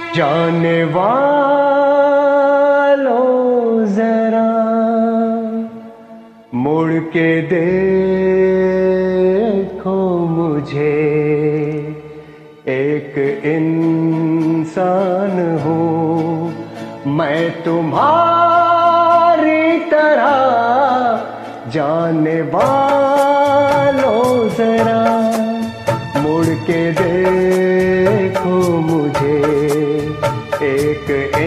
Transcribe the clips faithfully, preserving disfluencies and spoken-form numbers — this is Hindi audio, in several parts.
जाने वालों जरा मुड़ के देखो मुझे, एक इंसान हूँ मैं तुम्हारी तरह। जाने वालों जरा मुड़ के देखो मुझे, एक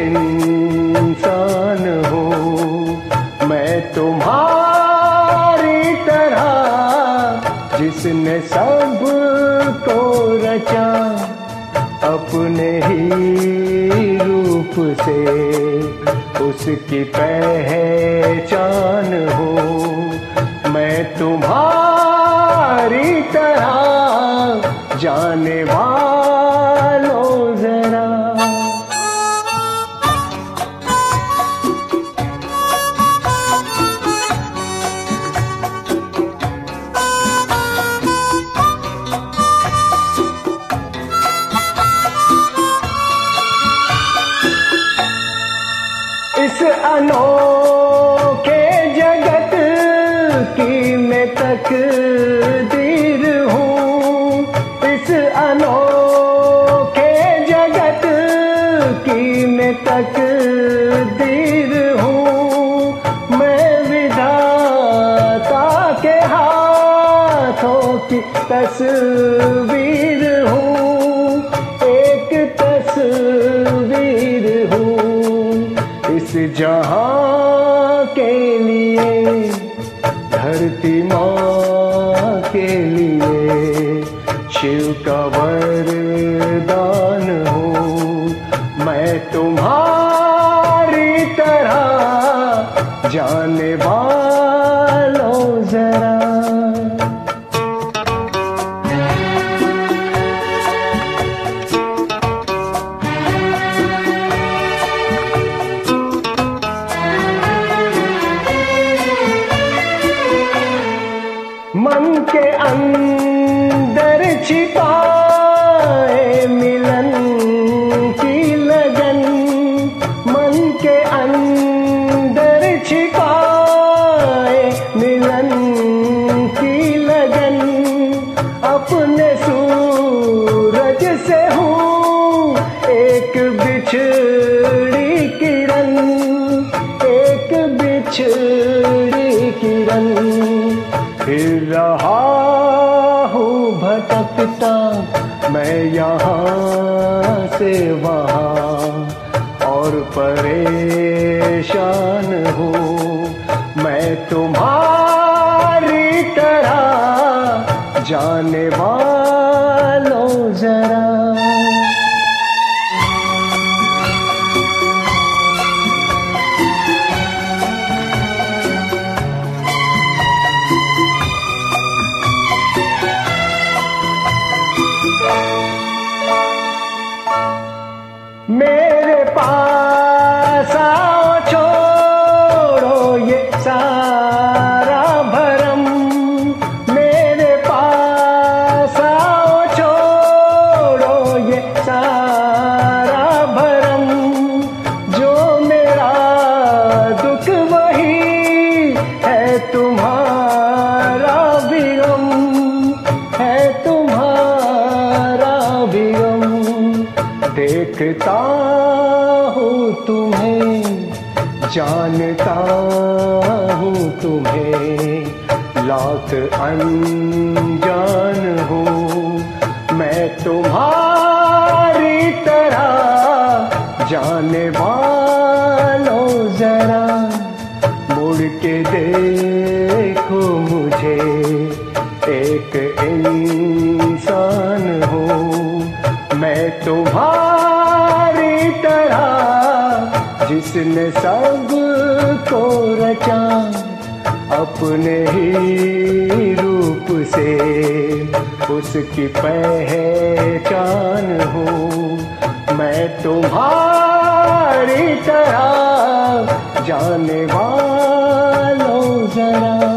इंसान हूँ मैं तुम्हारी तरह। जिसने सब को रचा अपने ही रूप से, उसकी पहचान हूँ मैं तुम्हारी तरह। जाने वालों जरा इस अनोखे जगत की मैं तकदीर हूँ। इस अनोखे जगत की मैं तकदीर हूँ। मैं विधाता के हाथों की तस्वीर हूँ, एक तस्वीर हूँ। इस जहां के लिए, धरती माँ के लिए शिव का वरदान हूँ मैं तुम्हारी तरह। जाने वालों जरा मन के अंदर छिपाए मिलन की लगन। मन के अंदर छिपाए मिलन की लगन। अपने सूरज से हूँ एक बिछड़ी किरण, एक बिछड़ी किरण। फिर रहा हूँ भटकता मैं यहाँ से वहाँ, और परेशान हूँ मैं तुम्हारी तरह। जाने वालों जरा मेरे पास आओ, छोड़ो ये सारा भरम। मेरे पास आओ, छोड़ो ये सारा भरम। जो मेरा दुख वही है तुम्हारा भी गम, है तुम्हारा भी गम। देखता हूँ तुम्हें, जानता हूँ तुम्हें, लाख अनजान हूँ मैं तुम्हारी तरह। जाने वालों जरा मुड़ के देखो मुझे, एक इंसान हूँ मैं तुम्हारी तरह। जिसने सब को रचा अपने ही रूप से, उसकी पहचान हूँ मैं तुम्हारी तरह। जाने वालों जरा